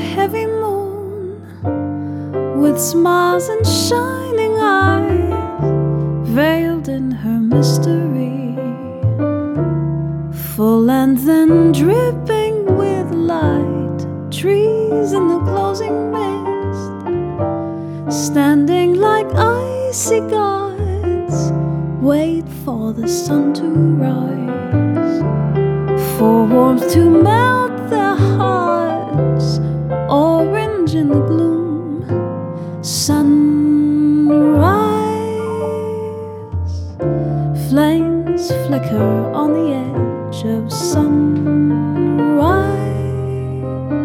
heavy moon, with smiles and shining eyes, veiled in her mystery, full and then dripping with light, trees in the closing mist, standing like icy guides, wait for the sun to rise, for warmth to melt their hearts, orange in the gloom, sunrise. Flames flicker on the edge of sunrise,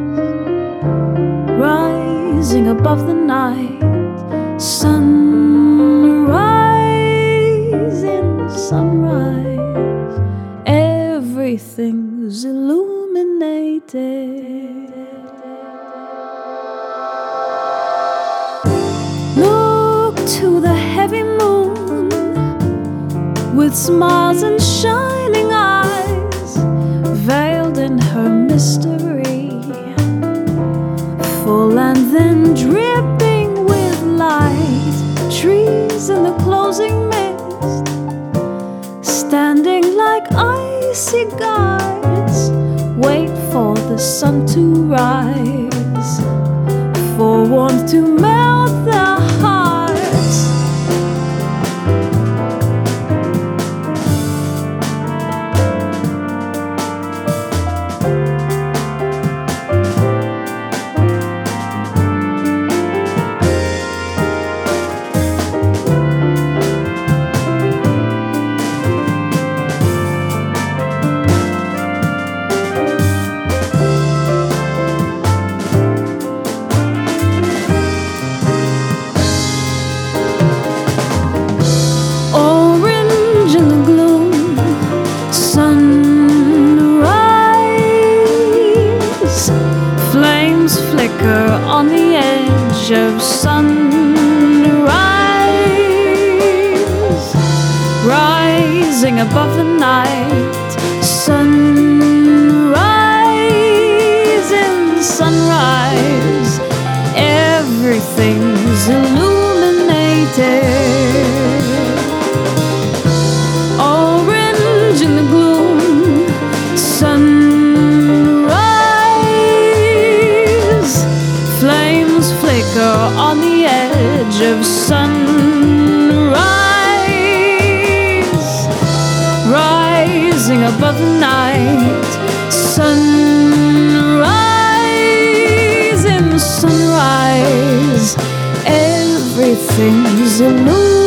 rising above the night, sunrise in sunrise, everything's illuminated. Look to the heavy moon, with smiles and shining eyes, veiled in her mystery, full and then dripping with light, trees in the closing mist, standing like icy guards, wait for the sun to rise, for warmth to melt their hearts. Flames flicker on the edge of sunrise, rising above the night, sunrise in sunrise, everything's illuminated. Orange in the gloom, flames flicker on the edge of sunrise, rising above the night, sunrise in sunrise, everything's illuminated.